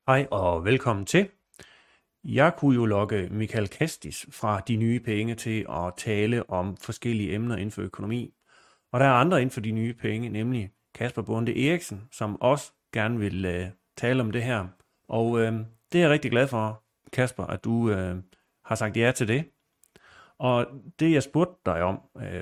Hej og velkommen til. Jeg kunne jo lokke Michael Kestis fra De Nye Penge til at tale om forskellige emner inden for økonomi. Og der er andre inden for De Nye Penge, nemlig Kasper Bonde Eriksen, som også gerne vil tale om det her. Og det er jeg rigtig glad for, Kasper, at du har sagt ja til det. Og det jeg spurgte dig om,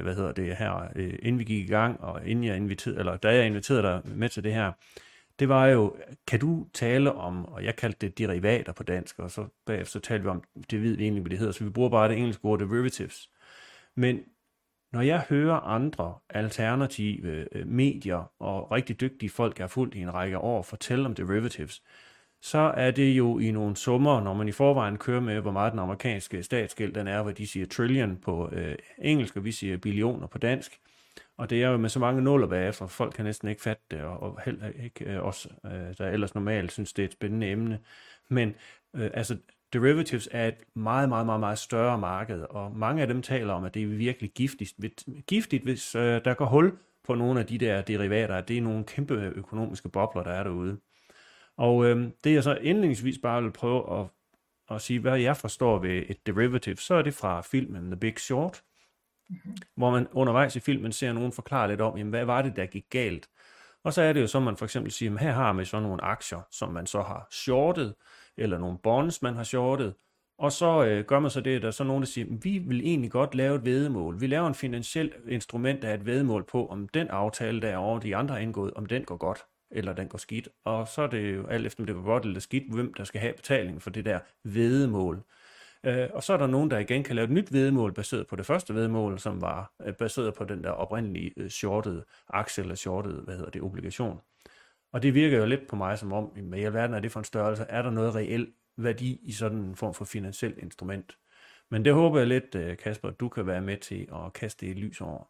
inden vi gik i gang, og inden jeg inviterede, eller da jeg inviterede dig med til det her, det var jo, kan du tale om, og jeg kaldte det derivater på dansk, og så bagefter talte vi om, det ved vi egentlig, hvad det hedder, så vi bruger bare det engelske ord derivatives. Men når jeg hører andre alternative medier og rigtig dygtige folk, jeg har fulgt i en række år, fortælle om derivatives, så er det jo i nogle summer, når man i forvejen kører med, hvor meget den amerikanske statsgæld den er, hvor de siger trillion på engelsk, og vi siger billioner på dansk. Og det er jo med så mange nuller bagefter, folk kan næsten ikke fatte det, og heller ikke os, der ellers normalt synes, det er et spændende emne. Men derivatives er et meget, meget, meget, meget større marked, og mange af dem taler om, at det er virkelig giftigt, hvis der går hul på nogle af de der derivater, at det er nogle kæmpe økonomiske bobler, der er derude. Og det jeg så indledningsvis bare vil prøve at sige, hvad jeg forstår ved et derivative, så er det fra filmen The Big Short, hvor man undervejs i filmen ser nogen forklare lidt om, jamen, hvad var det, der gik galt. Og så er det jo så, man for eksempel siger, her har man så nogle aktier, som man så har shortet, eller nogle bonds, man har shortet, og så gør man så det, der er så nogen, der siger, vi vil egentlig godt lave et væddemål. Vi laver en finansiel instrument, der er et væddemål på, om den aftale, der er over de andre er indgået, om den går godt, eller den går skidt. Og så er det jo alt efter, om det går godt eller skidt, hvem der skal have betaling for det der væddemål. Og så er der nogen, der igen kan lave et nyt væddemål baseret på det første væddemål, som var baseret på den der oprindelige shortede aktie eller shortede, obligation. Og det virker jo lidt på mig som om, hvad i alverden er det for en størrelse? Er der noget reel værdi i sådan en form for finansielt instrument? Men det håber jeg lidt, Kasper, at du kan være med til at kaste et lys over.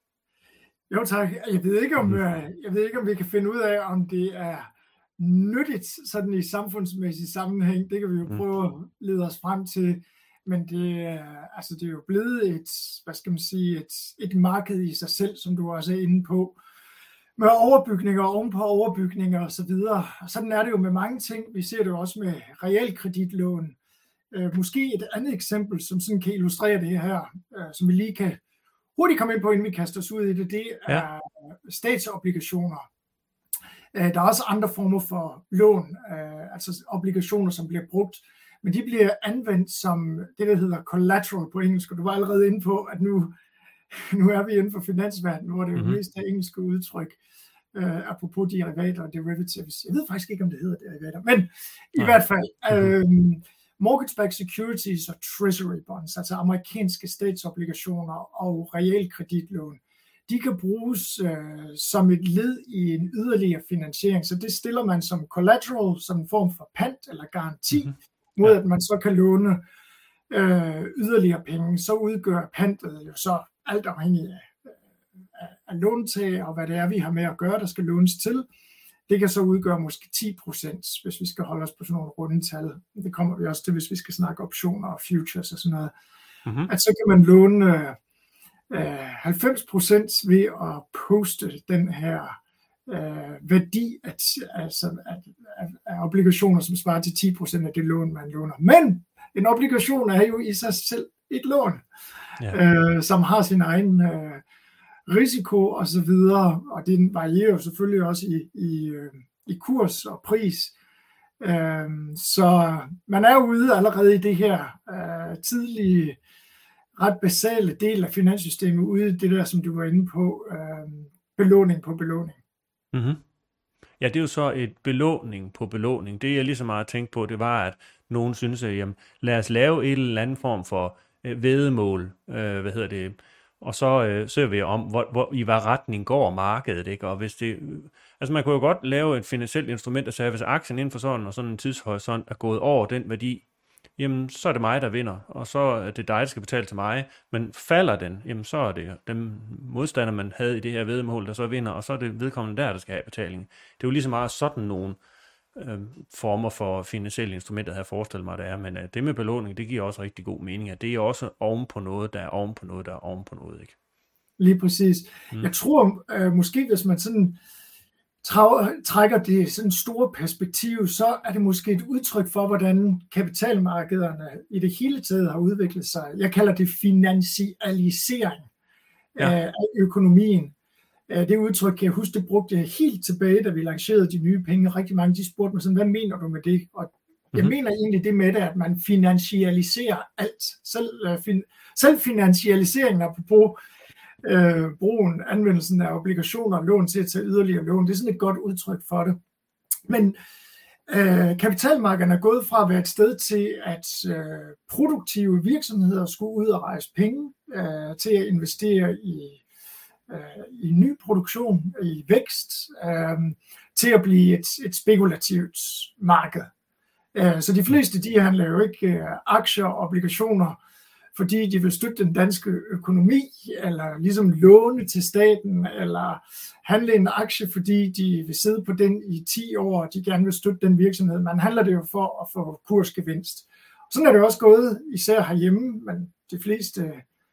Jo tak. Jeg ved ikke, om vi kan finde ud af, om det er nyttigt sådan i samfundsmæssig sammenhæng. Det kan vi jo prøve at lede os frem til. Men det er jo blevet et marked i sig selv, som du også er inde på, med overbygninger ovenpå overbygninger og så videre. Sådan er det jo med mange ting. Vi ser det jo også med realkreditlån. Måske et andet eksempel, som sådan kan illustrere det her, som vi lige kan hurtigt komme ind på, inden vi kaster os ud i det, det er statsobligationer. Der er også andre former for lån, altså obligationer, som bliver brugt, men de bliver anvendt som det, der hedder collateral på engelsk, og du var allerede inde på, at nu er vi inden for finansverdenen, hvor det er jo mest af engelske udtryk, apropos derivater og derivatives. Jeg ved faktisk ikke, om det hedder derivater, men i hvert fald mortgage-backed securities og treasury bonds, altså amerikanske statsobligationer og realkreditlån, de kan bruges som et led i en yderligere finansiering. Så det stiller man som collateral, som en form for pant eller garanti, mod at man så kan låne yderligere penge. Så udgør pantet jo så alt afhængigt af låntager og hvad det er, vi har med at gøre, der skal lånes til. Det kan så udgøre måske 10%, hvis vi skal holde os på sådan nogle runde tal. Det kommer vi også til, hvis vi skal snakke optioner og futures og sådan noget. At så kan man låne 90% ved at poste den her værdi af obligationer, som svarer til 10% af det lån, man låner. Men en obligation er jo i sig selv et lån, som har sin egen risiko og så videre, og det varierer jo selvfølgelig også i kurs og pris. Så man er ude allerede i det her tidlige, ret basale del af finanssystemet, ude i det der, som du var inde på, belåning på belåning. Ja, det er jo så et belåning på belåning. Det jeg lige så meget tænkte på, det var, at nogen synes, at jamen, lad os lave en eller anden form for væddemål, og så ser vi om, i hvad retning går markedet, ikke? Og hvis det, altså man kunne jo godt lave et finansielt instrument, der siger, hvis aktien inden for sådan og sådan en tidshorisont er gået over den værdi, jamen så er det mig, der vinder, og så er det dig, der skal betale til mig. Men falder den, jamen så er det den modstander, man havde i det her væddemål, der så vinder, og så er det vedkommende der skal have betaling. Det er jo lige så meget sådan nogle former for finansielle instrumenter, jeg havde forestillet mig, det er. Men det med belåning, det giver også rigtig god mening, at det er også oven på noget, der er oven på noget, der er oven på noget, ikke? Lige præcis. Jeg tror måske, hvis man sådan trækker det sådan store perspektiv, så er det måske et udtryk for, hvordan kapitalmarkederne i det hele taget har udviklet sig. Jeg kalder det finansialisering af økonomien. Det udtryk kan jeg huske, det brugte jeg helt tilbage, da vi lancerede de nye penge. Rigtig mange de spurgte mig sådan, hvad mener du med det? Og jeg mener egentlig det med det, at man finansialiserer alt. Selv finansialiseringen apropos anvendelsen af obligationer og lån til at tage yderligere lån, det er sådan et godt udtryk for det. Men kapitalmarkederne er gået fra at være et sted til, at produktive virksomheder skulle ud og rejse penge til at investere i ny produktion, i vækst, til at blive et spekulativt marked. Så de fleste de handler jo ikke aktier og obligationer, fordi de vil støtte den danske økonomi, eller ligesom låne til staten, eller handle en aktie, fordi de vil sidde på den i 10 år, og de gerne vil støtte den virksomhed. Man handler det jo for at få kursgevinst. Sådan er det også gået, især herhjemme, men de fleste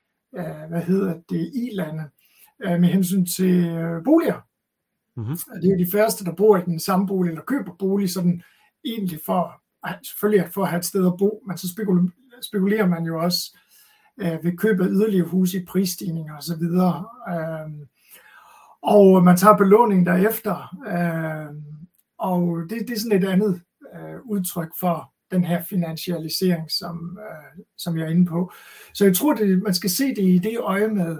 i-lande, med hensyn til boliger. Mm-hmm. Det er jo de færreste, der bor i den samme bolig, eller køber bolig, sådan egentlig selvfølgelig for at have et sted at bo, men så spekulerer man jo også ved køb af yderligere huse i prisstigninger og så videre. Og man tager belåning derefter, og det er sådan et andet udtryk for den her finansialisering, som jeg er inde på. Så jeg tror, man skal se det i det øje med,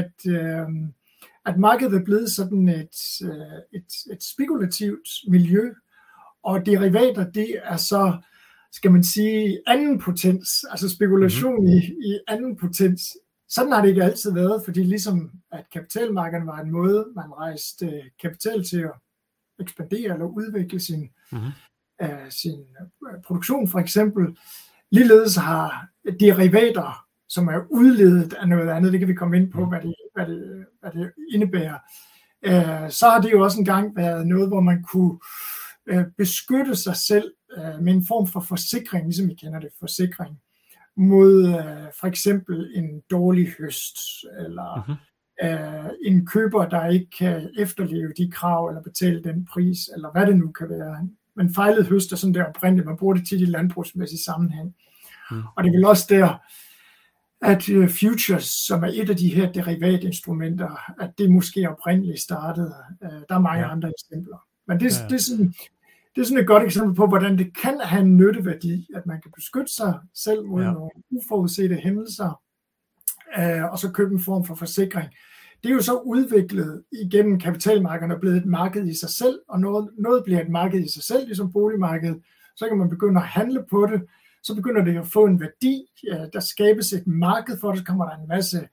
at markedet er blevet sådan et spekulativt miljø, og derivater, det er så, skal man sige, anden potens, altså spekulation i anden potens. Sådan har det ikke altid været, fordi ligesom at kapitalmarkederne var en måde, man rejste kapital til at ekspandere eller udvikle sin produktion for eksempel. Ligeledes har derivater, som er udledet af noget andet, det kan vi komme ind på, hvad det indebærer. Så har det jo også engang været noget, hvor man kunne beskytte sig selv med en form for forsikring, ligesom vi kender det, forsikring, mod for eksempel en dårlig høst, eller en køber, der ikke kan efterleve de krav, eller betale den pris, eller hvad det nu kan være. Men fejlet høst er sådan der oprindeligt, man bruger det tit i landbrugsmæssig sammenhæng. Og det er vel også der, at futures, som er et af de her derivatinstrumenter, at det måske oprindeligt startede. Der er mange andre eksempler. Men det er sådan et godt eksempel på, hvordan det kan have en nytteværdi, at man kan beskytte sig selv mod nogle uforudsete hændelser, og så købe en form for forsikring. Det er jo så udviklet igennem kapitalmarkederne og blevet et marked i sig selv, og noget bliver et marked i sig selv, ligesom boligmarkedet. Så kan man begynde at handle på det, så begynder det at få en værdi, der skabes et marked for det, så kommer der en masse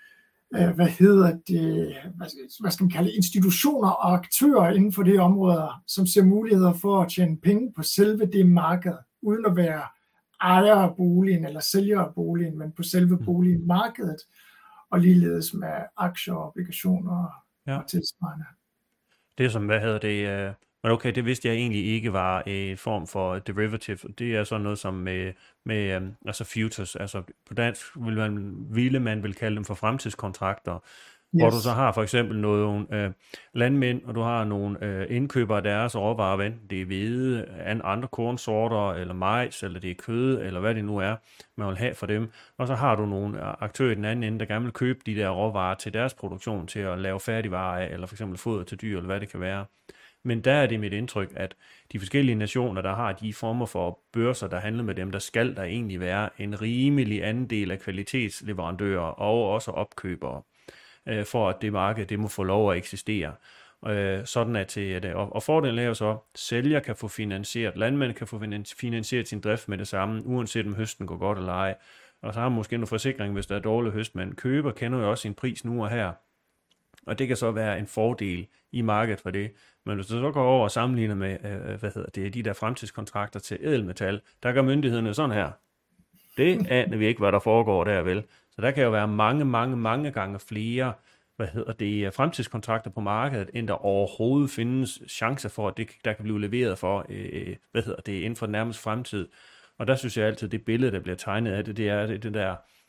hvad skal man kalde institutioner og aktører inden for det område, som ser muligheder for at tjene penge på selve det marked, uden at være ejer af boligen eller sælger af boligen, men på selve boligmarkedet, og ligeledes med aktier og obligationer og tilsvarende. Det som, men okay, det vidste jeg egentlig ikke var en form for derivative. Det er sådan noget som med altså futures, altså på dansk ville man vil kalde dem for fremtidskontrakter, hvor du så har for eksempel nogle landmænd, og du har nogle indkøbere af deres råvarer, enten det er hvede, andre kornsorter, eller majs, eller det er kød, eller hvad det nu er, man vil have for dem. Og så har du nogle aktører i den anden ende, der gerne vil købe de der råvarer til deres produktion, til at lave færdigvarer af, eller for eksempel foder til dyr, eller hvad det kan være. Men der er det mit indtryk, at de forskellige nationer, der har de former for børser, der handler med dem, der skal der egentlig være en rimelig andel af kvalitetsleverandører og også opkøbere, for at det marked det må få lov at eksistere. Sådan at og fordelen er jo så, at sælger kan få finansieret, landmænd kan få finansieret sin drift med det samme, uanset om høsten går godt eller ej. Og så har man måske en forsikring, hvis der er dårlig høst, men køber kender jo også sin pris nu og her. Og det kan så være en fordel i markedet for det. Men hvis du så går over og sammenligner med, de der fremtidskontrakter til ædelmetal, der gør myndighederne sådan her. Det aner vi ikke, hvad der foregår der vel. Så der kan jo være mange gange flere, fremtidskontrakter på markedet, end der overhovedet findes chancer for, at det der kan blive leveret for, inden for den nærmeste fremtid. Og der synes jeg altid, det billede, der bliver tegnet af det, det er det der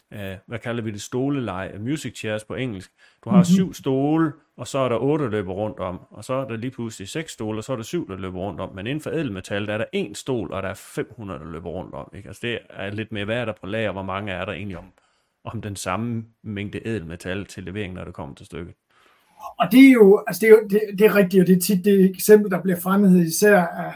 hvad kalder vi det, stoleleje, music chairs på engelsk. Du har 7 stole, og så er der 8, der løber rundt om, og så er der lige pludselig 6 stole, og så er der 7, der løber rundt om. Men inden for ædelmetal, der er der 1 stol, og der er 500, der løber rundt om. Ikke? Altså det er lidt mere, hvad er der på lager, hvor mange er der egentlig om den samme mængde ædelmetal til levering, når det kommer til stykket. Og det er jo, altså det er rigtigt, og det er tit det eksempel, der bliver fremhævet især af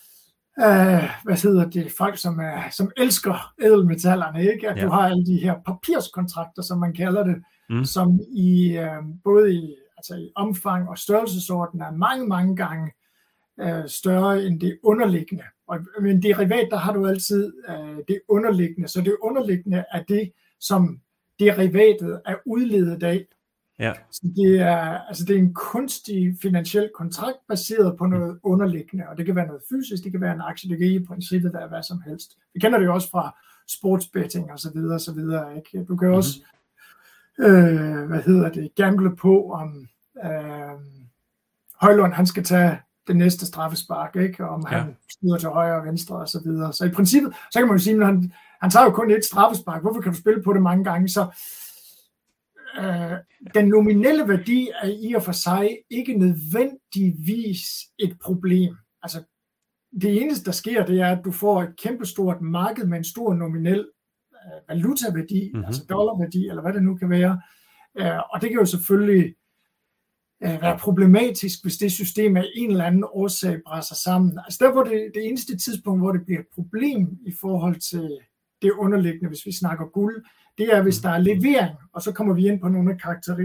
folk, som elsker ædelmetallerne, ikke? At du har alle de her papirskontrakter, som man kalder det, som både i omfang og størrelsesorden er mange gange større end det underliggende. Og med en derivat, der har du altid det underliggende, så det underliggende er det, som derivatet er udledet af. Ja. Så det er en kunstig finansiel kontrakt baseret på noget underliggende, og det kan være noget fysisk, det kan være en aktie, det kan i princippet være hvad som helst. Vi kender det jo også fra sportsbetting og så videre, ikke? Du kan også gamble på om Højlund han skal tage det næste straffespark, ikke? Om han skyder til højre og venstre og så videre. Så i princippet, så kan man jo sige, at han tager jo kun et straffespark. Hvorfor kan du spille på det mange gange? Så den nominelle værdi er i og for sig ikke nødvendigvis et problem. Altså, det eneste, der sker, det er, at du får et kæmpestort marked med en stor nominel valutaværdi, altså dollarværdi, eller hvad det nu kan være. Og det kan jo selvfølgelig være problematisk, hvis det system af en eller anden årsag brænder sammen. Altså der, hvor det eneste tidspunkt, hvor det bliver et problem i forhold til det underliggende, hvis vi snakker guld, det er, hvis der er levering, og så kommer vi ind på nogle af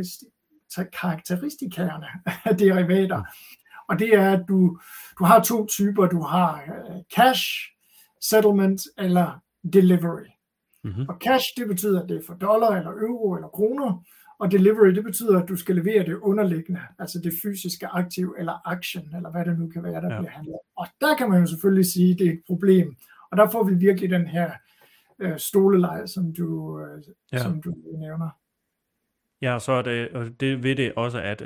karakteristikerne af derivater. Og det er, at du har 2 typer. Du har cash, settlement eller delivery. Og cash, det betyder, at det er for dollar eller euro eller kroner, og delivery, det betyder, at du skal levere det underliggende, altså det fysiske aktiv eller action, eller hvad det nu kan være, der bliver handlet. Og der kan man jo selvfølgelig sige, at det er et problem. Og der får vi virkelig den her stoleleje, som du nævner. Ja, så er det ved det også, at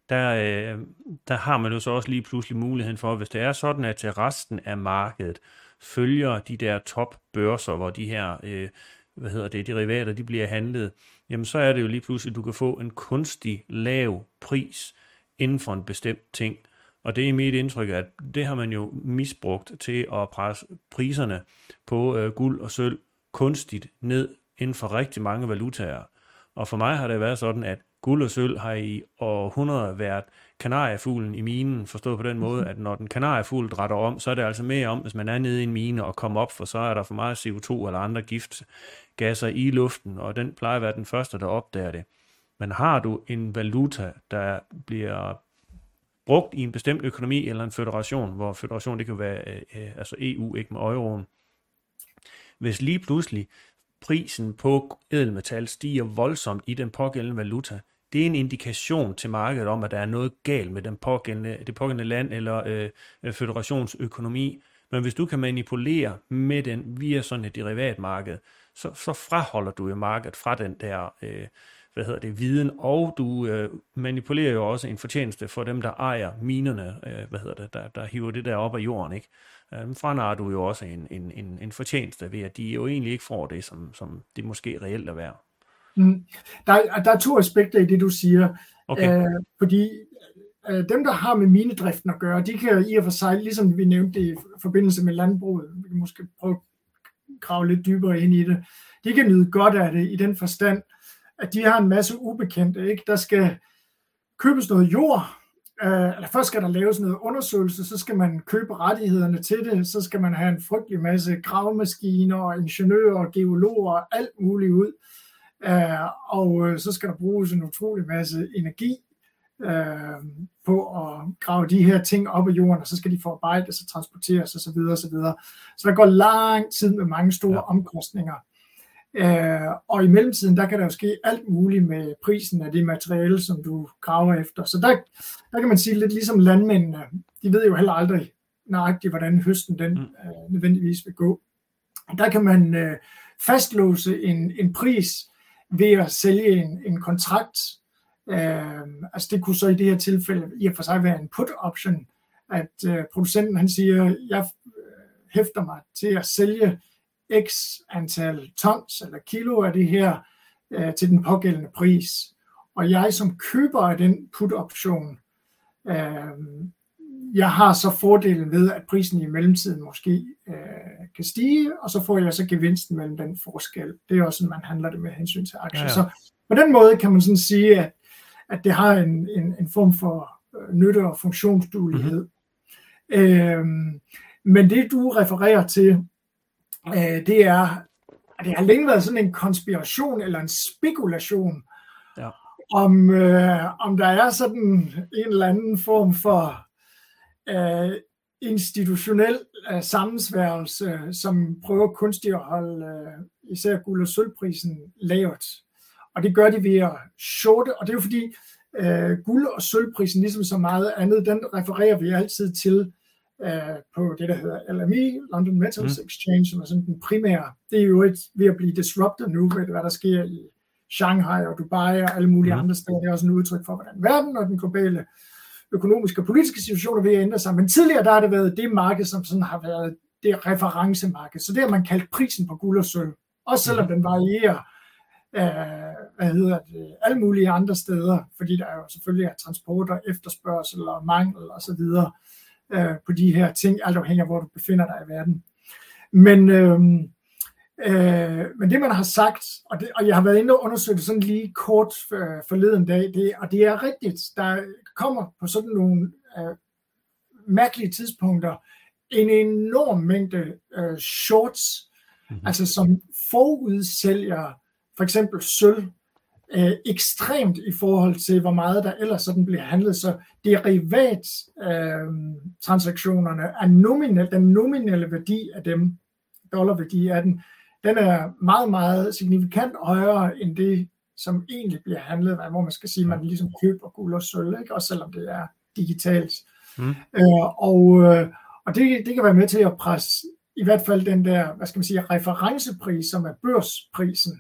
der har man jo så også lige pludselig muligheden for, hvis det er sådan, at til resten af markedet følger de der topbørser, hvor de her derivater, de bliver handlet, jamen så er det jo lige pludselig, at du kan få en kunstig lav pris inden for en bestemt ting. Og det er mit indtryk, at det har man jo misbrugt til at presse priserne på guld og sølv kunstigt ned inden for rigtig mange valutaer. Og for mig har det været sådan, at guld og sølv har i århundreder været kanariefuglen i minen, forstået på den måde, at når den kanariefugl drætter om, så er det altså mere om, hvis man er nede i en mine og kommer op, for så er der for meget CO2 eller andre giftgasser i luften, og den plejer at være den første, der opdager det. Men har du en valuta, der bliver brugt i en bestemt økonomi eller en føderation, hvor føderation det kan være altså EU, ikke med euroen, hvis lige pludselig prisen på ædelmetal stiger voldsomt i den pågældende valuta, det er en indikation til markedet om, at der er noget galt med det pågældende land eller føderationsøkonomi. Men hvis du kan manipulere med den via sådan et derivatmarked, så fraholder du jo markedet fra den der viden, og du manipulerer jo også en fortjeneste for dem, der ejer minerne, der hiver det der op af jorden, ikke? Franar du jo også en fortjeneste ved, at de jo egentlig ikke får det, som det måske reelt er værd. Der er 2 aspekter i det, du siger. Okay. Fordi dem, der har med minedriften at gøre, de kan i og for sig, ligesom vi nævnte det i forbindelse med landbruget, vi kan måske prøve at grave lidt dybere ind i det, de kan nyde godt af det i den forstand, at de har en masse ubekendte, ikke? Der skal købes noget jord, eller først skal der laves noget undersøgelse, så skal man købe rettighederne til det, så skal man have en frygtelig masse gravemaskiner og ingeniører og geologer og alt muligt ud, og så skal der bruges en utrolig masse energi på at grave de her ting op af jorden, og så skal de forarbejdes og transporteres og så videre, så der går lang tid med mange store omkostninger. Og i mellemtiden, der kan der jo ske alt muligt med prisen af det materiale, som du graver efter. Så der kan man sige lidt ligesom landmændene, de ved jo heller aldrig nøjagtigt, hvordan høsten den nødvendigvis vil gå. Der kan man fastlåse en pris ved at sælge en kontrakt. Altså det kunne så i det her tilfælde i og for sig være en put option, at producenten han siger, jeg hæfter mig til at sælge x antal tons eller kilo af det her til den pågældende pris. Og jeg som køber af den put-option, jeg har så fordelen ved, at prisen i mellemtiden måske kan stige, og så får jeg så gevinsten mellem den forskel. Det er også sådan, man handler det med hensyn til aktier. Ja. Så på den måde kan man sådan sige, at det har en form for nytte og funktionsduelighed. Men det du refererer til, det er, at det har længe været sådan en konspiration eller en spekulation, om der er sådan en eller anden form for institutionel sammensværgelse, som prøver kunstigt at holde især guld- og sølvprisen lavt. Og det gør de ved at shorte, og det er jo fordi guld- og sølvprisen, ligesom så meget andet, den refererer vi altid til på det, der hedder LME, London Metals Exchange, som er sådan den primære. Det er jo ved at blive disrupted nu, ved hvad der sker i Shanghai og Dubai og alle mulige andre steder. Det er også en udtryk for, hvordan verden og den globale økonomiske og politiske situationer vil ændre sig. Men tidligere der har det været det marked, som sådan har været det referencemarked. Så det har man kaldt prisen på guld og sølv. Også selvom den varierer alle mulige andre steder, fordi der jo selvfølgelig er transport og efterspørgsel og mangel og så videre på de her ting, alt afhængig af hvor du befinder dig i verden. Men det man har sagt, og jeg har været inde og undersøgt sådan lige kort forleden dag, og det er rigtigt, der kommer på sådan nogle mærkelige tidspunkter en enorm mængde shorts, altså som forudsælger for eksempel sølv ekstremt i forhold til, hvor meget der ellers sådan bliver handlet. Så derivat-transaktionerne er den nominelle værdi af dem, dollarværdi af den er meget, meget signifikant højere end det, som egentlig bliver handlet, hvor man skal sige, at man ligesom køber guld og sølv, ikke? Også selvom det er digitalt. Og det kan være med til at presse i hvert fald den der, hvad skal man sige, referencepris, som er børsprisen,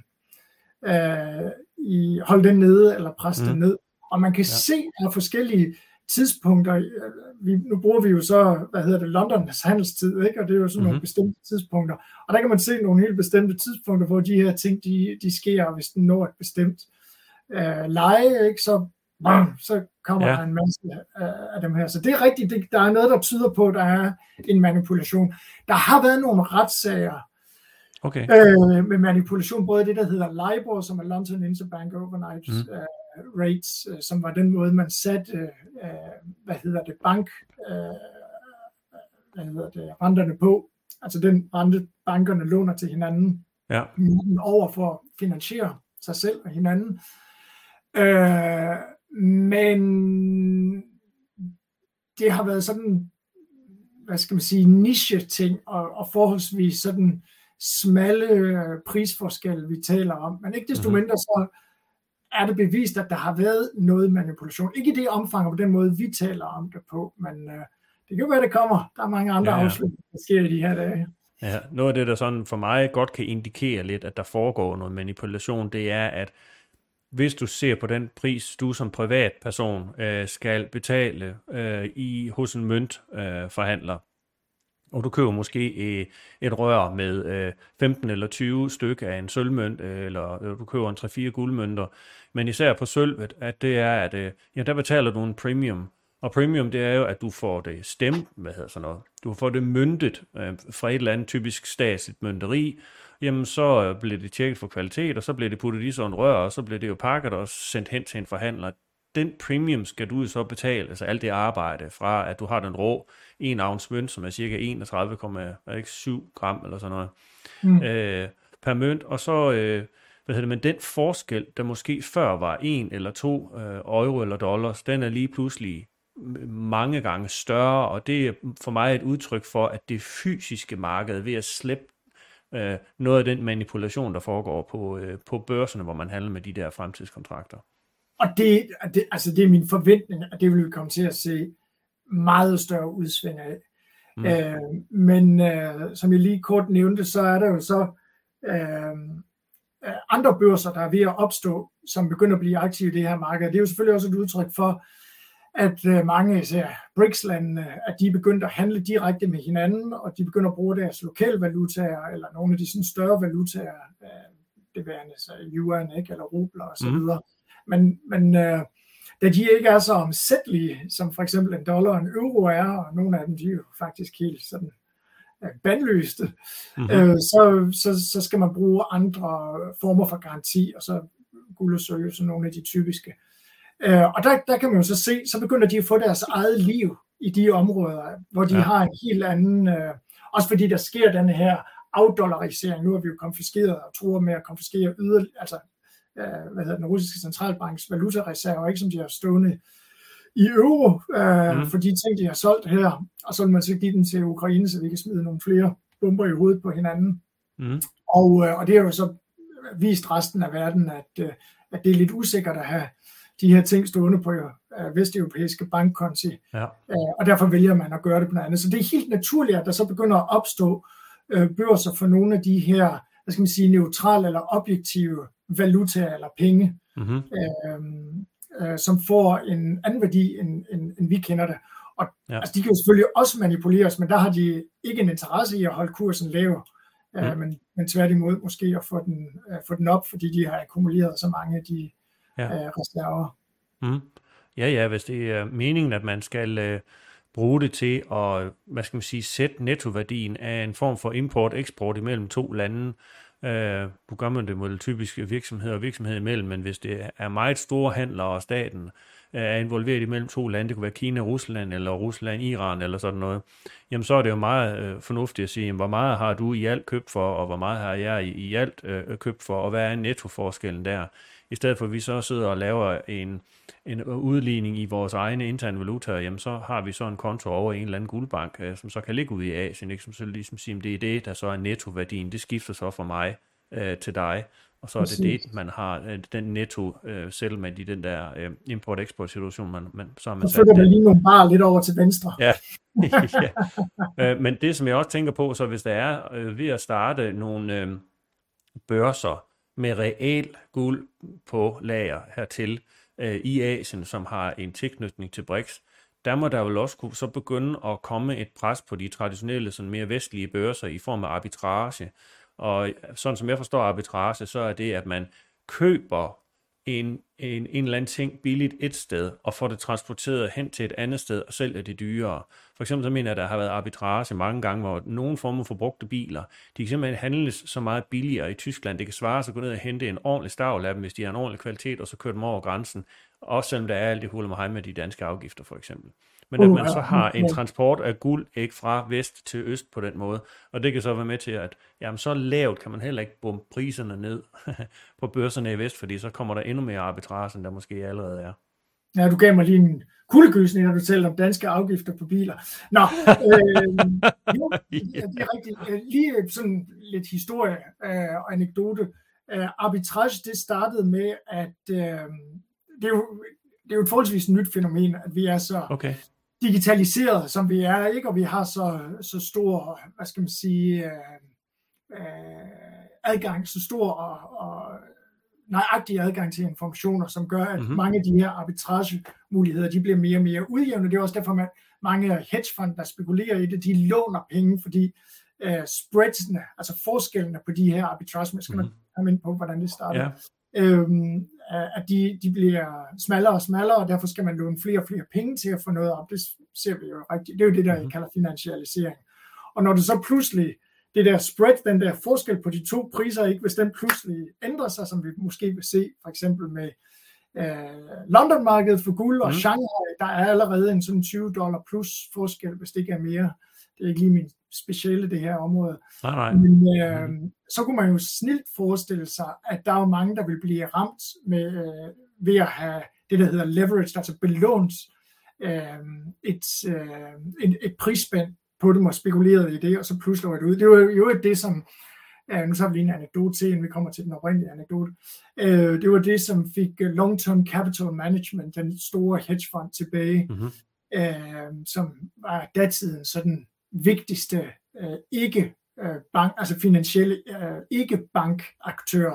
holde den nede eller presse den ned. Og man kan se af forskellige tidspunkter, nu bruger vi jo så, Londons handelstid, ikke? Og det er jo sådan nogle bestemte tidspunkter. Og der kan man se nogle helt bestemte tidspunkter, hvor de her ting, de sker, hvis den når et bestemt leje, ikke? Så kommer der en masse af dem her. Så det er rigtigt, der er noget, der tyder på, at der er en manipulation. Der har været nogle retssager med manipulation, både det, der hedder LIBOR, som er London Interbank Overnight Rates, som var den måde, man satte, renterne på, altså den rente, bankerne låner til hinanden, over for at finansiere sig selv og hinanden. Men det har været sådan, hvad skal man sige, niche-ting og forholdsvis sådan smalle prisforskelle, vi taler om. Men ikke desto mindre, så er det bevist, at der har været noget manipulation. Ikke i det omfang og på den måde, vi taler om det på, men det kan være, det kommer. Der er mange andre afslutninger, der sker i de her dage. Ja, noget af det, der sådan for mig godt kan indikere lidt, at der foregår noget manipulation, det er, at hvis du ser på den pris, du som privatperson skal betale hos en møntforhandler, og du køber måske et rør med 15 eller 20 stykker af en sølvmønt, eller du køber en 3-4 guldmønter, men især på sølvet, at det er, at der betaler du en premium. Og premium, det er jo, at du får det stemt, du får det møntet fra et eller andet typisk statsligt mønteri, jamen så bliver det tjekket for kvalitet, og så bliver det puttet i sådan et rør, og så bliver det jo pakket og sendt hen til en forhandler. Den premium skal du så betale, altså alt det arbejde fra, at du har den rå 1 ounce mønt, som er cirka 31,7 gram eller sådan noget, per mønt, og så, men den forskel, der måske før var 1 eller 2 euro eller dollars, den er lige pludselig mange gange større, og det er for mig et udtryk for, at det fysiske marked ved at slippe noget af den manipulation, der foregår på børserne, hvor man handler med de der fremtidskontrakter. Og det er min forventning, at det vil vi komme til at se meget større udsving af. Men som jeg lige kort nævnte, så er der jo så andre børser, der er ved at opstå, som begynder at blive aktive i det her marked. Det er jo selvfølgelig også et udtryk for, at mange især BRICS-landene, at de er begyndt at handle direkte med hinanden, og de begynder at bruge deres lokale valutaer, eller nogle af de sådan større valutaer, det værende så yuan, ikke, eller rubler og så videre. Men da de ikke er så omsættelige, som for eksempel en dollar og en euro er, og nogle af dem, de er jo faktisk helt sådan bandlyste, så skal man bruge andre former for garanti, og så guld og sølv, så nogle af de typiske. Og der kan man jo så se, så begynder de at få deres eget liv i de områder, hvor de har en helt anden, også fordi der sker den her afdollarisering. Nu har vi jo konfiskeret og tror med at konfiskere altså den russiske centralbanks valutareserver, ikke, som de har stående i euro, for de ting, de har solgt her, og så vil man så give den til Ukraine, så vi kan smide nogle flere bomber i hovedet på hinanden. Og det har jo så vist resten af verden, at det er lidt usikkert at have de her ting stående på vesteuropæiske bankkonti, og derfor vælger man at gøre det på noget andet. Så det er helt naturligt, at der så begynder at opstå børser for nogle af de her, hvad skal man sige, neutrale eller objektive valutaer eller penge, som får en anden værdi, end vi kender det. Og altså, de kan jo selvfølgelig også manipuleres, men der har de ikke en interesse i at holde kursen lav, men tværtimod måske at få den op, fordi de har akkumuleret så mange af de reserver. Ja, hvis det er meningen, at man skal bruge det til at, hvad skal man sige, sætte nettoværdien af en form for import-eksport imellem to lande. Nu gør man det mod typiske virksomheder imellem, men hvis det er meget store handler, og staten er involveret imellem to lande, det kunne være Kina, Rusland, eller Rusland, Iran, eller sådan noget, jamen så er det jo meget fornuftigt at sige, hvor meget har du i alt købt for, og hvor meget har jeg i alt købt for, og hvad er nettoforskellen der? I stedet for at vi så sidder og laver en udligning i vores egne interne valutaer, jamen så har vi så en konto over en eller anden guldbank, som så kan ligge ude i Asien, ikke? Som så ligesom siger, det er det, der så er nettoværdien, det skifter så fra mig til dig, og så er det, man har den netto settlement i den der import-export situation, man så har man sat. Så flytter man lige nogle bare lidt over til venstre. Ja. Men det, som jeg også tænker på, så hvis der er ved at starte nogle børser med real guld på lager hertil i Asien, som har en tilknytning til BRICS, der må der vel også kunne så begynde at komme et pres på de traditionelle, sådan mere vestlige børser i form af arbitrage. Og sådan som jeg forstår arbitrage, så er det, at man køber en eller anden ting billigt et sted, og får det transporteret hen til et andet sted, og sælger det dyrere. For eksempel så mener jeg, at der har været arbitrage mange gange, hvor nogle former for brugte biler, de kan simpelthen handles så meget billigere i Tyskland. Det kan svare sig at gå ned og hente en ordentlig stavl af dem, hvis de har en ordentlig kvalitet, og så køre dem over grænsen. Også selvom der er alt det hul med de danske afgifter, for eksempel. Men at man så har en transport af guld, ikke, fra vest til øst på den måde, og det kan så være med til, at jamen, så lavt kan man heller ikke bombe priserne ned på børserne i vest, fordi så kommer der endnu mere arbitrage, end der måske allerede er. Ja, du gav mig lige en kuldegysning, når du talte om danske afgifter på biler. Nå, jo, det er rigtigt. Lige sådan lidt historie og anekdote. Arbitrage, det startede med, at det er jo et forholdsvis nyt fænomen, at vi er så digitaliseret, som vi er, ikke? Og vi har så stor, hvad skal man sige, adgang, så stor og nøjagtig adgang til informationer, som gør, at mange af de her arbitragemuligheder, de bliver mere og mere udjævnet. Det er også derfor, at mange hedgefond, der spekulerer i det, de låner penge, fordi spreadsene, altså forskellene på de her arbitrage, man skal komme ind på, hvordan det starter, at de bliver smallere og smallere, og derfor skal man låne flere og flere penge til at få noget op. Det ser vi jo rigtigt. Det er jo det, der jeg kalder finansialisering. Og når det så pludselig, det der spread, den der forskel på de to priser, ikke, hvis den pludselig ændrer sig, som vi måske vil se for eksempel med London-markedet for guld og Shanghai, der er allerede en sådan $20 plus forskel, hvis det ikke er mere. Det er ikke lige min speciale, det her område. Nej. Men så kunne man jo snilt forestille sig, at der er jo mange, der vil blive ramt med, ved at have det, der hedder leverage, altså belånt et prisspænd på dem og spekuleret i det, og så pludselig det ud. Det var jo det, som, nu tager vi lige en anekdote til, inden vi kommer til den oprindelige anekdote. Det var det, som fik Long-Term Capital Management, den store hedgefond tilbage, som var datidens sådan vigtigste ikke-bank, altså finansielle ikke-bankaktør.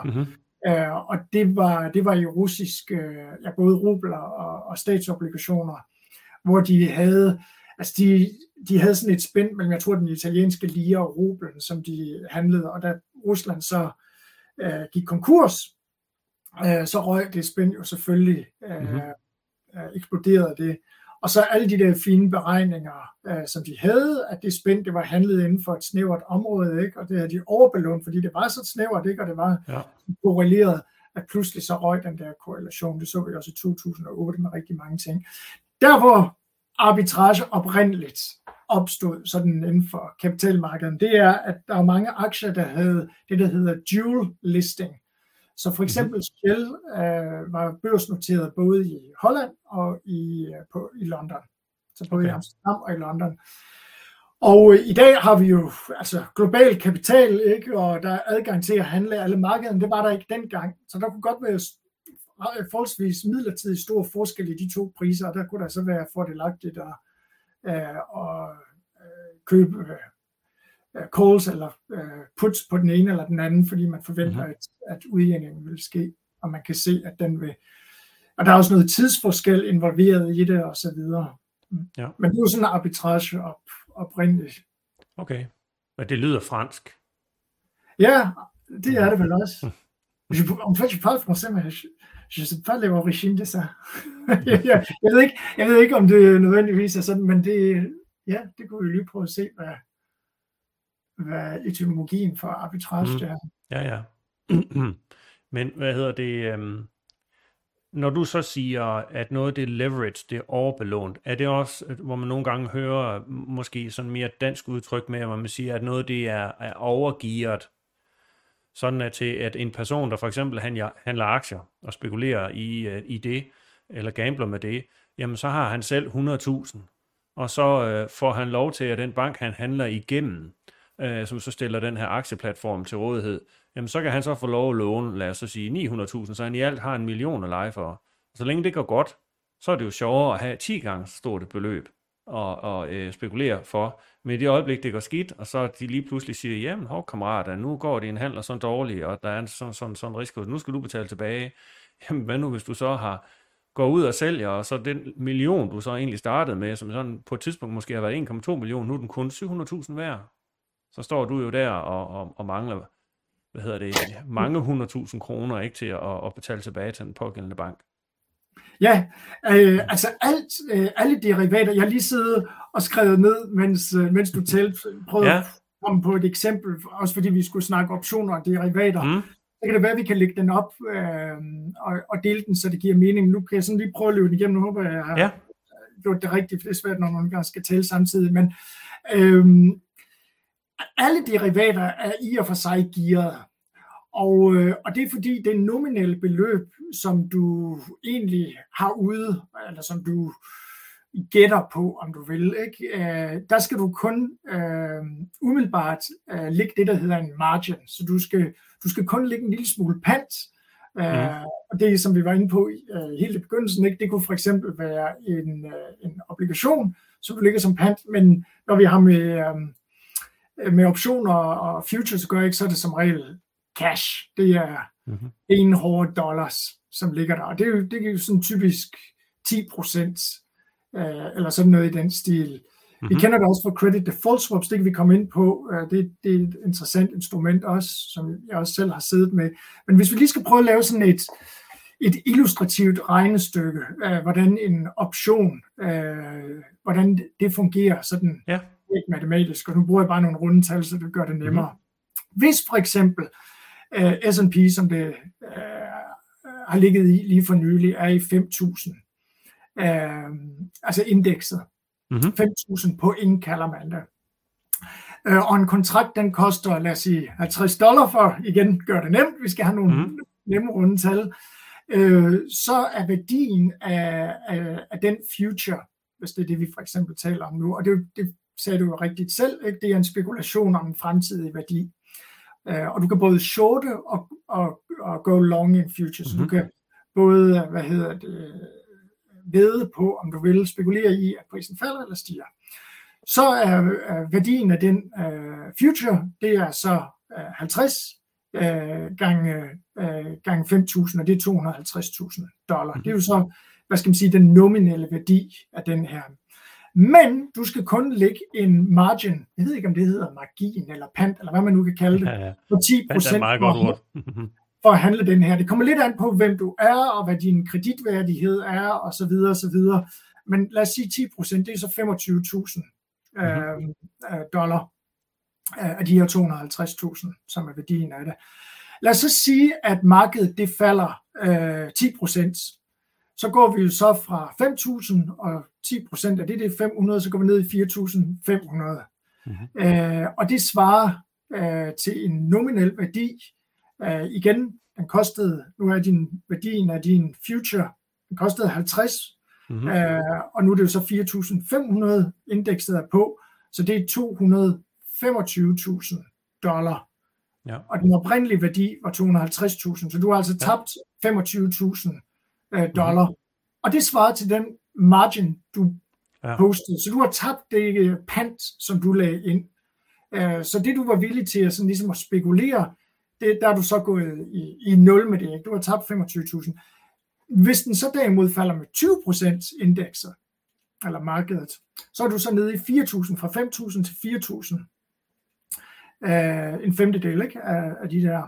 Og det var i russisk, både rubler og statsobligationer. hvor de havde, altså de havde sådan et spænd mellem, jeg tror, den italienske lire og rublen, som de handlede, og da Rusland så gik konkurs, så røg det spænd jo selvfølgelig, eksploderede det. Og så alle de der fine beregninger, som de havde, at det spænd, det var handlet inden for et snævert område, ikke? Og det havde de overbelånt, fordi det var så snævert, ikke? Og det var korreleret, at pludselig så røg den der korrelation. Det så vi også i 2008 med rigtig mange ting. Der hvor arbitrage oprindeligt opstod sådan inden for kapitalmarkedet, det er, at der er mange aktier, der havde det, der hedder dual listing. Så for eksempel Shell var børsnoteret både i Holland og i London. Så både i Amsterdam og i London. Og i dag har vi jo altså global kapital, ikke? Og der er adgang til at handle alle markederne. Det var der ikke dengang. Så der kunne godt være forholdsvis midlertidig stor forskel i de to priser, og der kunne der så være fordelagtigt at købe calls eller puts på den ene eller den anden, fordi man forventer, at udjævningen vil ske, og man kan se, at den vil. Og der er også noget tidsforskel involveret i det, og så videre. Ja. Men det er jo sådan en arbitrage oprindeligt. Okay, og det lyder fransk. Ja, det er det vel også. En fait, je parle français, mais je sais pas l'origine de ça. jeg ved ikke, om det nødvendigvis er sådan, men det kunne vi lige prøve at se, hvad etymologien for arbitrage er. Ja. Men hvad hedder det? Når du så siger, at noget det er leverage, det er overbelånt, er det også, hvor man nogle gange hører måske sådan mere dansk udtryk med, hvor man siger, at noget det er overgearet, sådan at til at en person, der for eksempel handler aktier og spekulerer i det, eller gambler med det, jamen så har han selv 100.000, og så får han lov til, at den bank, han handler igennem, som så stiller den her aktieplatform til rådighed, jamen så kan han så få lov at låne, lad os så sige 900.000, så han i alt har 1 million at lege for. Så længe det går godt, så er det jo sjovere at have 10 gange stort beløb og spekulere for. Men i det øjeblik, det går skidt, og så de lige pludselig siger, jamen kammerater, nu går det en handler sådan dårligt, og der er sådan risiko, nu skal du betale tilbage. Jamen hvad nu, hvis du så går ud og sælger, og så den million, du så egentlig startede med, som sådan på et tidspunkt måske har været 1,2 millioner, nu er den kun 700.000 værd. Så står du jo der og mangler, mange 100.000 kroner, ikke, til at betale tilbage til den pågældende bank. Ja, altså alle derivater, jeg har lige siddet og skrevet ned, mens du talte, prøvede at komme på et eksempel, også fordi vi skulle snakke optioner og derivater. Så kan det være, at vi kan lægge den op og dele den, så det giver mening. Nu kan jeg sådan lige prøve at løbe den igennem, nu håber jeg har gjort det rigtigt, for det er svært, når man gange skal tale samtidig, men alle derivater er i og for sig gearet. Og det er fordi det nominelle beløb, som du egentlig har ude, eller som du gætter på, om du vil, ikke? Der skal du kun umiddelbart lægge det, der hedder en margin. Så du skal kun lægge en lille smule pant. Og det, som vi var inde på helt i begyndelsen, ikke? Det kunne for eksempel være en obligation, som du lægger som pant, men når vi har med optioner og futures gør, ikke, så er det som regel cash. Det er en hårde dollars, som ligger der. Og det er jo sådan typisk 10%, eller sådan noget i den stil. Vi kender det også for credit default swaps, det kan vi komme ind på. Det er et interessant instrument også, som jeg også selv har siddet med. Men hvis vi lige skal prøve at lave sådan et illustrativt regnestykke, hvordan en option, hvordan det fungerer sådan ikke matematisk, og nu bruger jeg bare nogle rundetal, så det gør det nemmere. Hvis for eksempel S&P, som det har ligget i lige for nylig, er i 5.000, altså indekset, 5.000 point kalder man det. Og en kontrakt, den koster, lad os sige, $50 for, igen, gør det nemt, vi skal have nogle nemme rundetal, så er værdien af den future, hvis det er det, vi for eksempel taler om nu, og det sagde du jo rigtigt selv, ikke? Det er en spekulation om en fremtidig værdi. Og du kan både shorte og go long in future, så du kan både, vede på, om du vil spekulere i, at prisen falder eller stiger. Så er værdien af den future, det er så 50 gange 5.000, og det er $250,000. Det er jo så hvad skal man sige, den nominelle værdi af den her. Men du skal kun lægge en margin, jeg ved ikke om det hedder margin eller pant, eller hvad man nu kan kalde det, på 10% for at handle den her. Det kommer lidt an på, hvem du er, og hvad din kreditværdighed er, og så videre, og så videre. Men lad os sige 10%, det er så $25,000 dollar af de her 250.000, som er værdien af det. Lad os så sige, at markedet det falder 10%. Så går vi jo så fra 5.000, og 10% af det er 500, så går vi ned i 4.500. Og det svarer til en nominel værdi. Igen, den kostede, nu er værdien af din future, den kostede 50, og nu er det jo så 4.500 indekset er på, så det er $225,000. Ja. Og den oprindelige værdi var 250.000, så du har altså tabt $25,000. Og det svarer til den margin, du postede. Så du har tabt det pant, som du lagde ind. Så det, du var villig til at, sådan ligesom at spekulere, der er du så gået i 0 med det. Ikke? Du har tabt 25.000. Hvis den så derimod falder med 20% indekser, eller markedet, så er du så nede i 4.000, fra 5.000 til 4.000. En femtedel, ikke? Af de der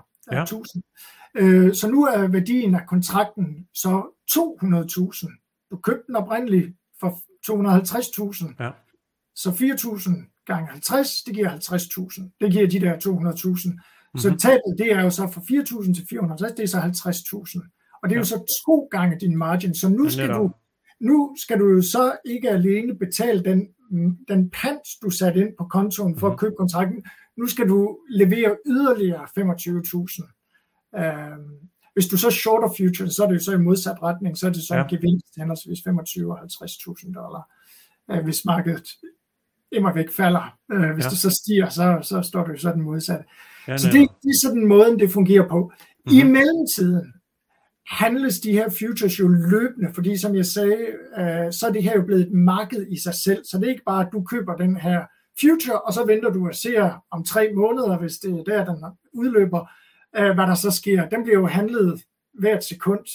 1.000. Så nu er værdien af kontrakten så 200.000. Du købte den oprindeligt for 250.000. Ja. Så 4.000 gange 50, det giver 50.000. Det giver de der 200.000. Så tabet, det er jo så fra 4.000 til 450, det er så 50.000. Og det er jo så 2 gange din margin. Så nu skal du jo så ikke alene betale den pant, du satte ind på kontoen for at købe kontrakten. Nu skal du levere yderligere 25.000. Hvis du så shorter future, så er det jo så i modsat retning, så er det så en gevinst henholdsvis $25,000 og $50,000. Hvis markedet immer væk falder. Hvis det så stiger, så står det jo så den modsatte. Så det er sådan måden, det fungerer på. I mellemtiden handles de her futures jo løbende, fordi som jeg sagde, så er det her jo blevet et marked i sig selv. Så det er ikke bare, at du køber den her future, og så venter du og ser om 3 måneder, hvis det er der, den udløber, hvad der så sker. Den bliver jo handlet hvert sekund.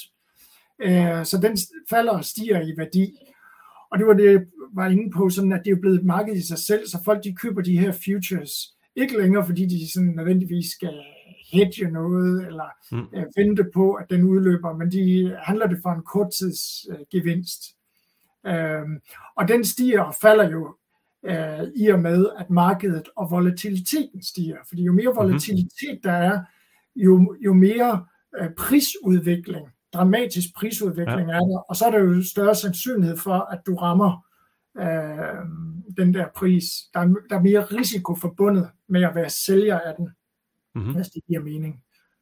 Så den falder og stiger i værdi. Og det var det, jeg var inde på, sådan at det er blevet et marked i sig selv, så folk de køber de her futures, ikke længere fordi de sådan nødvendigvis skal hedge noget, eller vente på, at den udløber, men de handler det for en korttidsgevinst. Og den stiger og falder jo i og med, at markedet og volatiliteten stiger. Fordi jo mere volatilitet der er, jo mere prisudvikling, dramatisk prisudvikling er der, og så er der jo større sandsynlighed for, at du rammer den der pris. Der er mere risiko forbundet med at være sælger af den, hvis det giver mening.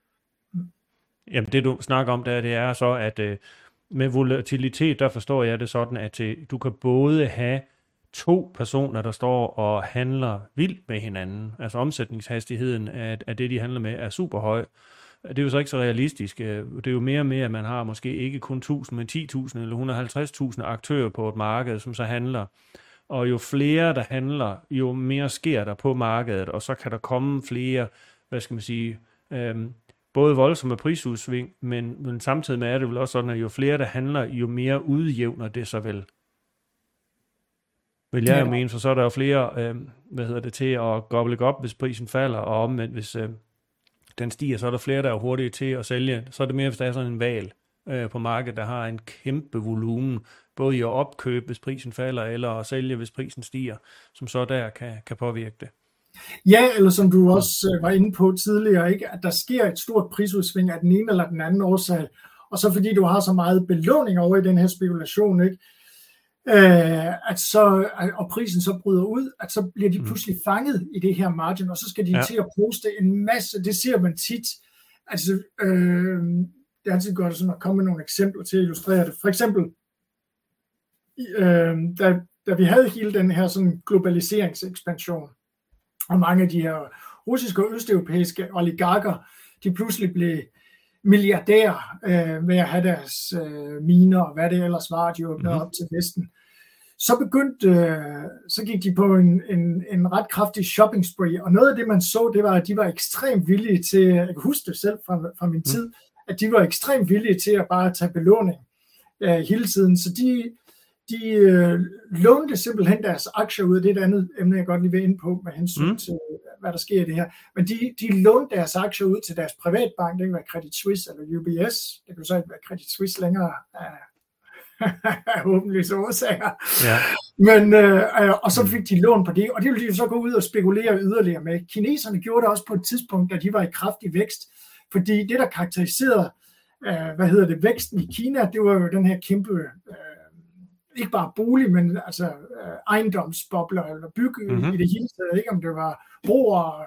Jamen det du snakker om der, det er så, at med volatilitet, der forstår jeg det sådan, at du kan både have 2 personer, der står og handler vildt med hinanden. Altså omsætningshastigheden af det, de handler med, er super høj. Det er jo så ikke så realistisk. Det er jo mere med, at man har måske ikke kun 1.000, men 10.000 eller 150.000 aktører på et marked, som så handler. Og jo flere, der handler, jo mere sker der på markedet, og så kan der komme flere, hvad skal man sige, både voldsomme prisudsving, men samtidig med er det vel også sådan, at jo flere, der handler, jo mere udjævner det så vel. Vil jeg jo mene, for så er der jo flere, til at gobble op, hvis prisen falder, og omvendt, hvis den stiger, så er der flere, der er hurtige til at sælge. Så er det mere, hvis der er sådan en val på markedet, der har en kæmpe volumen, både i at opkøbe, hvis prisen falder, eller at sælge, hvis prisen stiger, som så der kan påvirke det. Ja, eller som du også var inde på tidligere, ikke? At der sker et stort prisudsving af den ene eller den anden årsag, og så fordi du har så meget belåning over i den her spekulation, ikke? Og prisen så bryder ud, at så bliver de pludselig fanget i det her margin, og så skal de til at poste en masse. Det ser man tit. Altså, det er altid godt sådan at komme med nogle eksempler til at illustrere det. For eksempel, da vi havde hele den her sådan globaliseringsekspansion, og mange af de her russiske og østeuropæiske oligarker, de pludselig blev milliardærer ved at have deres miner, og hvad det ellers var, de åbnede op til Vesten. Så gik de på en ret kraftig shopping spree, og noget af det, man så, det var, at de var ekstremt villige til, jeg kan huske det selv fra min tid, at de var ekstremt villige til at bare tage belåning hele tiden. Så de lånte simpelthen deres aktier ud. Det er et andet emne, jeg godt lige vil ind på med hensyn til, hvad der sker i det her. Men de lånte deres aktier ud til deres privatbank. Det kan være Credit Suisse eller UBS. Det kan jo så ikke være Credit Suisse længere af åbenlyse årsager. Ja. Men, og så fik de lån på det, og det ville de så gå ud og spekulere yderligere med. Kineserne gjorde det også på et tidspunkt, da de var i kraftig vækst. Fordi det, der karakteriserede væksten i Kina, det var jo den her kæmpe ikke bare bolig, men altså ejendomsbobler eller bygge i det hele taget, ikke om det var broer,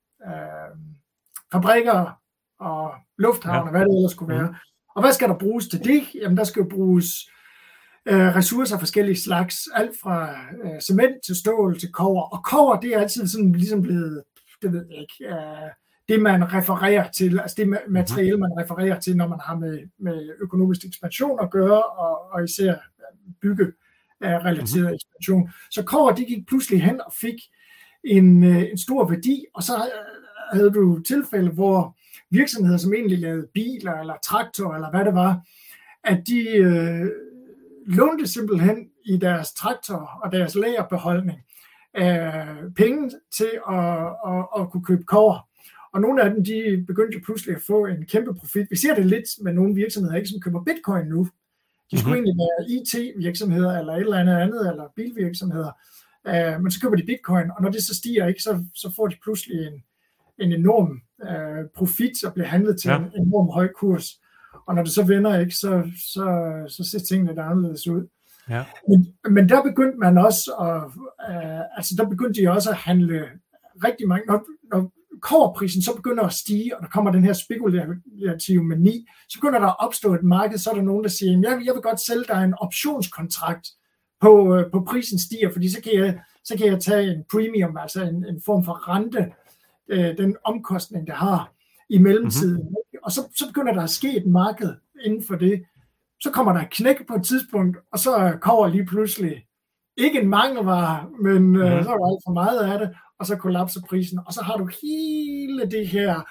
fabrikker og lufthavne, hvad det ellers skulle være. Og hvad skal der bruges til det? Jamen der skal jo bruges ressourcer af forskellige slags, alt fra cement til stål til kobber. Og kobber, det er altid sådan ligesom blevet, det ved jeg ikke, det man refererer til, altså det materiale, man refererer til, når man har med økonomisk ekspansion at gøre, og især bygge-relateret ekspansion. Så kobber, det gik pludselig hen og fik en stor værdi, og så havde du tilfælde, hvor virksomheder, som egentlig lavede biler eller traktorer eller hvad det var, at de lånte simpelthen i deres traktor og deres lagerbeholdning penge til at kunne købe kobber. Og nogle af dem, de begyndte pludselig at få en kæmpe profit. Vi ser det lidt med nogle virksomheder, ikke, som køber bitcoin nu. De skulle egentlig være IT-virksomheder eller et eller andet, eller bilvirksomheder. Men så køber de bitcoin, og når det så stiger, ikke, så får de pludselig en enorm profit og bliver handlet til en enorm høj kurs. Og når det så vender, ikke, så ser tingene der anderledes ud. Ja. Men der begyndte man også der begyndte de også at handle rigtig mange. Når kobberprisen så begynder at stige, og der kommer den her spekulative mani, så begynder der at opstå et marked, så er der nogen, der siger, jeg vil godt sælge dig en optionskontrakt på prisen stiger, fordi så kan jeg tage en premium, altså en form for rente, den omkostning, der har i mellemtiden. Og så begynder der at ske et marked inden for det. Så kommer der et knæk på et tidspunkt, og så kommer lige pludselig ikke en mangelvare, men så er der alt for meget af det, og så kollapser prisen, og så har du hele det her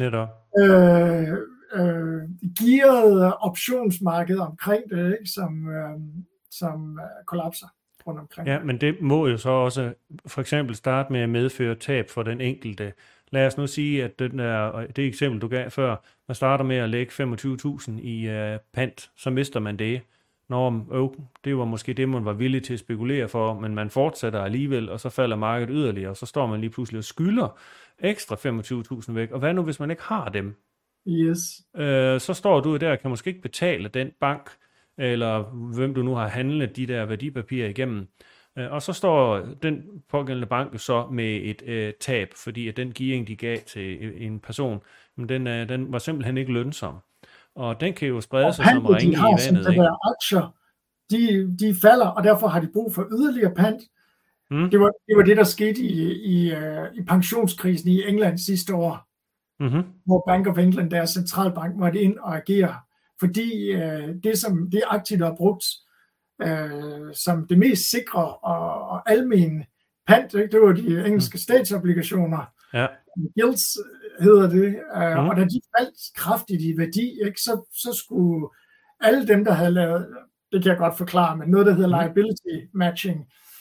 gearede optionsmarked omkring det, ikke, som kollapser rundt omkring. Ja, men det må jo så også for eksempel starte med at medføre tab for den enkelte. Lad os nu sige, at det eksempel, du gav før, man starter med at lægge 25.000 i pant, så mister man det. Det var måske det, man var villig til at spekulere for, men man fortsætter alligevel, og så falder markedet yderligere, og så står man lige pludselig og skylder ekstra 25.000 væk. Og hvad nu, hvis man ikke har dem? Yes. Så står du der og kan måske ikke betale den bank, eller hvem du nu har handlet de der værdipapirer igennem. Og så står den pågældende bank så med et tab, fordi at den gearing, de gav til en person, men den var simpelthen ikke lønsom. Og den kan jo sprede sig som ringe i vandet. Ikke? Aktier, de falder, og derfor har de brug for yderligere pant. Det var det, der skete i pensionskrisen i England sidste år, hvor Bank of England, deres centralbank, måtte ind og agere. Fordi det aktivt er brugt som det mest sikre og almene pant, ikke? Det var de engelske statsobligationer. Ja. Gilts hedder det, og da de faldt kraftigt i værdi, ikke, så skulle alle dem, der havde lavet, det kan jeg godt forklare, men noget, der hedder liability matching,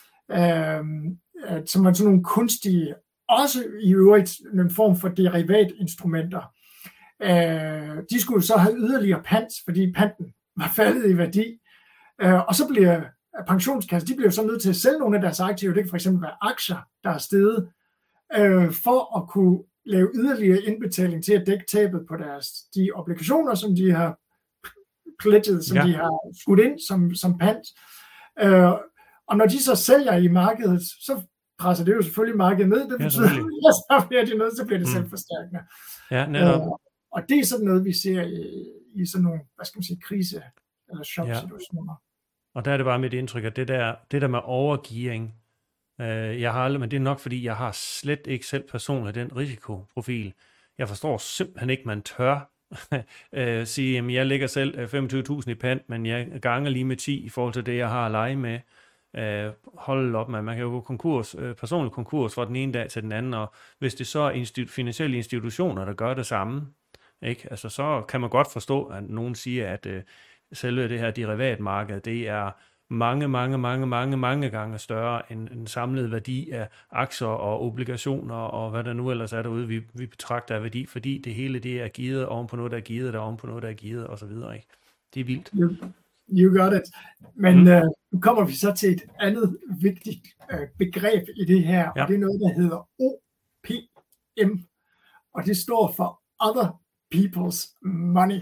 som var sådan nogle kunstige, også i øvrigt en form for derivatinstrumenter, de skulle så have yderligere pant, fordi panten var faldet i værdi, og så bliver pensionskasser, de bliver så nødt til at sælge nogle af deres aktiver, det kan for eksempel være aktier, der er steget, for at kunne lave yderligere indbetaling til at dække tabet på de obligationer, som de har pledget, som de har skudt ind som pant. Og når de så sælger i markedet, så presser det jo selvfølgelig markedet ned. Det betyder, så bliver det selvforstærkende. Ja, netop. Og det er sådan noget, vi ser i sådan nogle, hvad skal man sige, krise- eller chok-situationer. Og der er det bare mit indtryk, at det der med overgearing, jeg har aldrig, men det er nok, fordi jeg har slet ikke selv personligt den risikoprofil. Jeg forstår simpelthen ikke, man tør sige, at jeg lægger selv 25.000 i pant, men jeg ganger lige med 10 i forhold til det, jeg har at lege med. Hold op, man kan jo gå personlig konkurs fra den ene dag til den anden, og hvis det så er finansielle institutioner, der gør det samme, ikke? Altså, så kan man godt forstå, at nogen siger, at selve det her derivatmarked, det er mange gange større end en samlet værdi af aktier og obligationer og hvad der nu ellers er derude, vi betragter af værdi, fordi det hele det er gearet oven på noget, der er gearet, der oven på noget, der er gearet og så videre, ikke? Det er vildt. You got it. Men nu kommer vi så til et andet vigtigt begreb i det her, og det er noget, der hedder OPM, og det står for Other People's Money.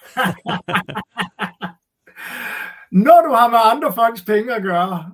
Når du har med andre folks penge at gøre,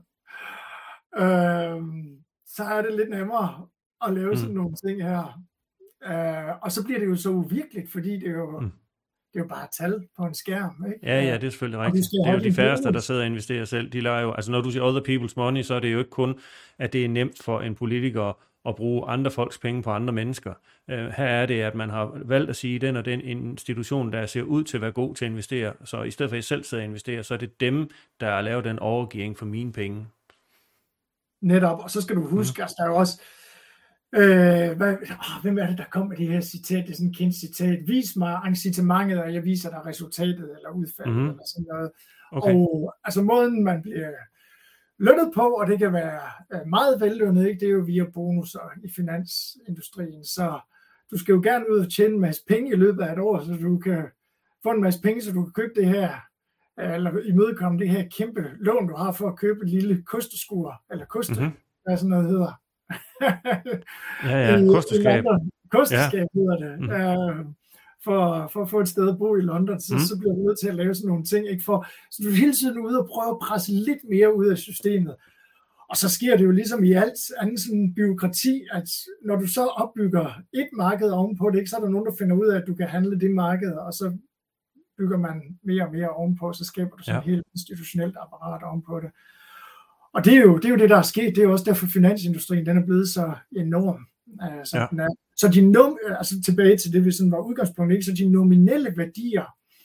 så er det lidt nemmere at lave sådan nogle ting her. Og så bliver det jo så uvirkeligt, fordi det er jo bare et tal på en skærm. Ikke? Ja, det er selvfølgelig rigtigt. Det er jo de færreste, der sidder og investerer selv. De leger jo, altså når du siger other people's money, så er det jo ikke kun, at det er nemt for en politiker at bruge andre folks penge på andre mennesker. Her er det, at man har valgt at sige, den og den institution, der ser ud til at være god til at investere, så i stedet for at jeg selv sidder og investerer, så er det dem, der har lavet den overgivning for mine penge. Netop, og så skal du huske, at der er jo også, hvem er det, der kom med det her citat? Det er sådan et kendt citat. Vis mig incitamentet, og jeg viser dig resultatet eller udfaldet, eller sådan noget. Okay. Og altså måden, man bliver lønnet på, og det kan være meget vellønnet, ikke? Det er jo via bonusser i finansindustrien, så du skal jo gerne ud og tjene en masse penge i løbet af et år, så du kan få en masse penge, så du kan købe det her, eller imødekomme det her kæmpe lån, du har for at købe et lille kosteskur, eller hvad sådan noget hedder. Kosteskab. Kosteskab hedder det. For at få et sted at bo i London, så bliver du nødt til at lave sådan nogle ting, ikke? Så du er hele tiden ude og prøve at presse lidt mere ud af systemet. Og så sker det jo ligesom i alt andet sådan byråkrati, at når du så opbygger et marked ovenpå det, ikke, så er der nogen, der finder ud af, at du kan handle det marked, og så bygger man mere og mere ovenpå, så skaber du sådan et helt institutionelt apparat ovenpå det. Og det er jo det, der er sket. Det er jo også derfor, finansindustrien den er blevet så enorm, som den er. Så altså tilbage til det, vi sådan var udgangspunkt, ikke? Så de nominelle værdier,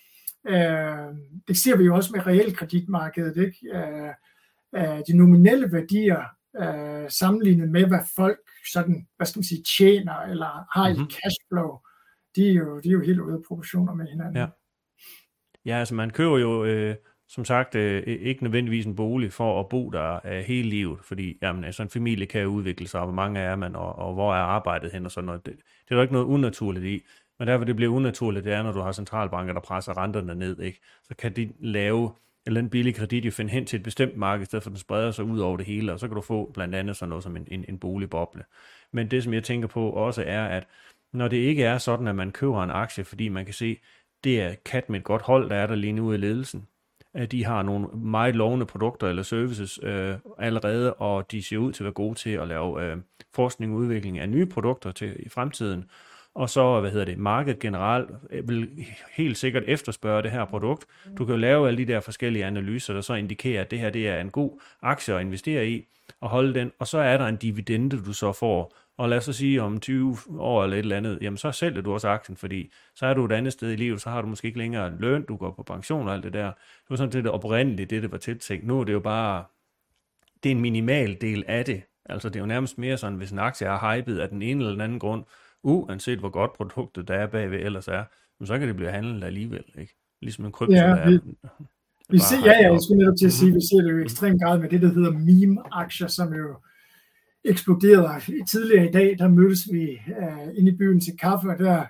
det ser vi jo også med realkreditmarkedet, ikke? De nominelle værdier sammenlignet med, hvad folk sådan, hvad skal man sige, tjener eller har i cashflow, de er jo helt ude af proportioner med hinanden. Ja, altså man køber jo som sagt ikke nødvendigvis en bolig for at bo der hele livet, fordi jamen, altså en familie kan udvikle sig, og hvor mange er man, og hvor er arbejdet hen og sådan noget. Det er der ikke noget unaturligt i, men derfor det bliver unaturligt, det er, når du har centralbanker, der presser renterne ned, ikke? Så kan de lave en billig kredit jo finde hen til et bestemt marked, i stedet for at den spreder sig ud over det hele, og så kan du få blandt andet sådan noget som en boligboble. Men det, som jeg tænker på også er, at når det ikke er sådan, at man køber en aktie, fordi man kan se, det er kat med et godt hold, der er der lige nu i ledelsen, at de har nogle meget lovende produkter eller services allerede, og de ser ud til at være gode til at lave forskning og udvikling af nye produkter til i fremtiden. Og så, markedet generelt vil helt sikkert efterspørge det her produkt. Du kan jo lave alle de der forskellige analyser, der så indikerer, at det her det er en god aktie at investere i, og holde den, og så er der en dividende, du så får. Og lad os så sige, om 20 år eller et eller andet, jamen så sælger du også aktien, fordi så er du et andet sted i livet, så har du måske ikke længere løn, du går på pension og alt det der. Det var sådan det oprindeligt, det var tiltænkt. Nu er det jo bare, det er en minimal del af det. Altså det er jo nærmest mere sådan, hvis en aktie er hypet af den ene eller den anden grund, uanset hvor godt produktet der er bagved ellers er, så kan det blive handlet alligevel, ikke? Ligesom en krypto, jeg skulle netop til at sige, vi ser det jo i ekstrem grad med det, der hedder meme-aktier, som jo eksploderede. Tidligere i dag, der mødtes vi inde i byen til kaffe, og der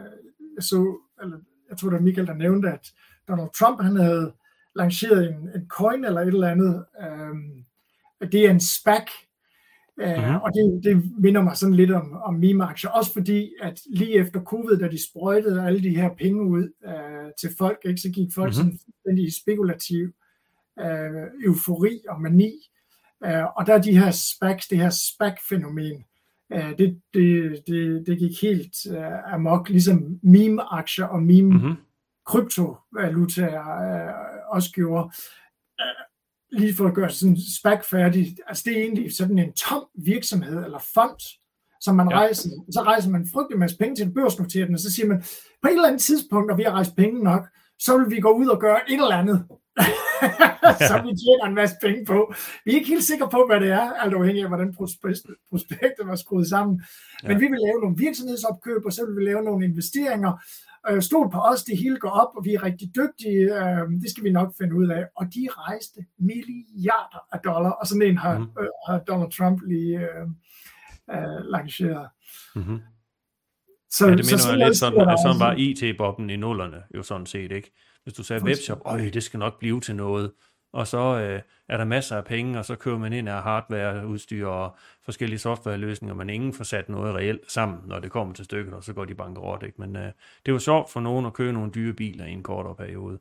jeg tror, det var Michael, der nævnte, at Donald Trump, han havde lanceret en coin eller et eller andet. Det er en SPAC, og det minder mig sådan lidt om meme-aktier, også fordi, at lige efter covid, da de sprøjtede alle de her penge ud til folk, ikke, så gik folk sådan fuldstændig spekulativ eufori og mani. Og der er de her SPACs, det her SPAC-fænomen, det gik helt amok, ligesom meme-aktier og meme-kryptovalutaer også gjorde. Lige for at gøre sådan SPAC færdig, altså det er egentlig sådan en tom virksomhed eller fond, som man rejser. Så rejser man frygtelig masse penge til det børsnoterende, og så siger man, på et eller andet tidspunkt, når vi har rejst penge nok, så vil vi gå ud og gøre et eller andet, som vi tjener en masse penge på. Vi er ikke helt sikre på, hvad det er, alt afhængig af, hvordan prospektet var skruet sammen. Men vi vil lave nogle virksomhedsopkøb, og så vil vi lave nogle investeringer, Stol på os, det hele går op, og vi er rigtig dygtige, det skal vi nok finde ud af. Og de rejste milliarder af dollar, og sådan en har Donald Trump lige lanceret. Mm-hmm. Så det minder jo lidt sådan, at sådan var IT-bobben i nullerne, jo sådan set, ikke? Hvis du sagde webshop, det skal nok blive til noget, og så er der masser af penge, og så køber man ind af hardware, udstyr og forskellige softwareløsninger, men ingen får sat noget reelt sammen, når det kommer til stykket, og så går de bankerot, ikke? Men det er jo sjovt for nogen at købe nogle dyre biler i en kortere periode.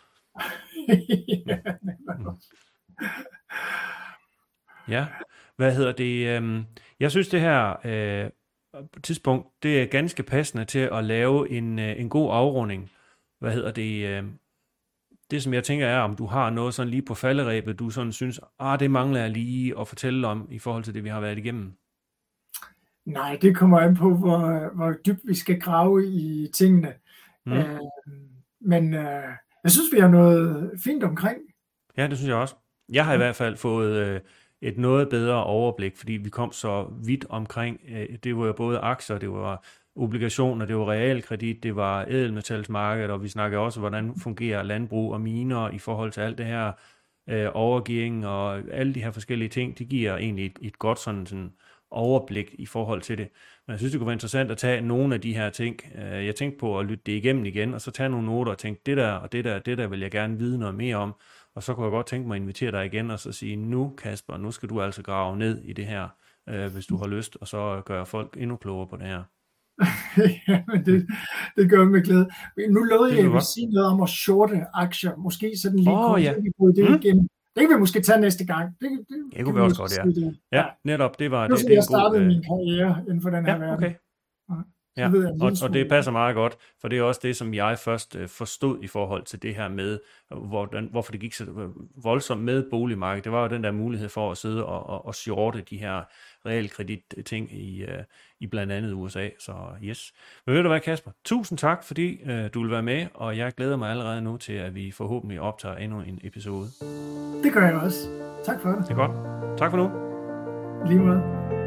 Ja, hvad hedder det? Jeg synes, det her tidspunkt, det er ganske passende til at lave en god afrunding. Hvad hedder det? Det, som jeg tænker, er, om du har noget sådan lige på falderæbet, du sådan synes, det mangler jeg lige at fortælle om i forhold til det, vi har været igennem. Nej, det kommer an på, hvor dybt vi skal grave i tingene. Men jeg synes, vi har noget fint omkring. Ja, det synes jeg også. Jeg har i hvert fald fået et noget bedre overblik, fordi vi kom så vidt omkring. Det var jo både aktier, det var obligationer, det var realkredit, det var ædelmetalsmarkedet, og vi snakker også, hvordan fungerer landbrug og miner i forhold til alt det her overgearing og alle de her forskellige ting. Det giver egentlig et godt sådan overblik i forhold til det. Men jeg synes, det kunne være interessant at tage nogle af de her ting. Jeg tænkte på at lytte det igennem igen, og så tage nogle noter og tænke, det der vil jeg gerne vide noget mere om. Og så kunne jeg godt tænke mig at invitere dig igen og så sige, nu Kasper, nu skal du altså grave ned i det her, hvis du har lyst, og så gøre folk endnu klogere på det her. Ja, men det gør med glæde. Nu lovede jeg at sige noget om at shorte aktier. Måske sådan lige det igen. Det kan vi måske tage næste gang. Det kunne vi også godt, ja. Ja, netop, det var det. Nu skal jeg starte min karriere inden for den her verden. Okay. Ja, og det passer meget godt, for det er også det, som jeg først forstod i forhold til det her med, hvorfor det gik så voldsomt med boligmarkedet. Det var jo den der mulighed for at sidde og shorte de her realkredit-ting i blandt andet USA. Så yes. Men ved du hvad, Kasper? Tusind tak, fordi du vil være med, og jeg glæder mig allerede nu til, at vi forhåbentlig optager endnu en episode. Det gør jeg også. Tak for det. Det er godt. Tak for nu. Lige måde.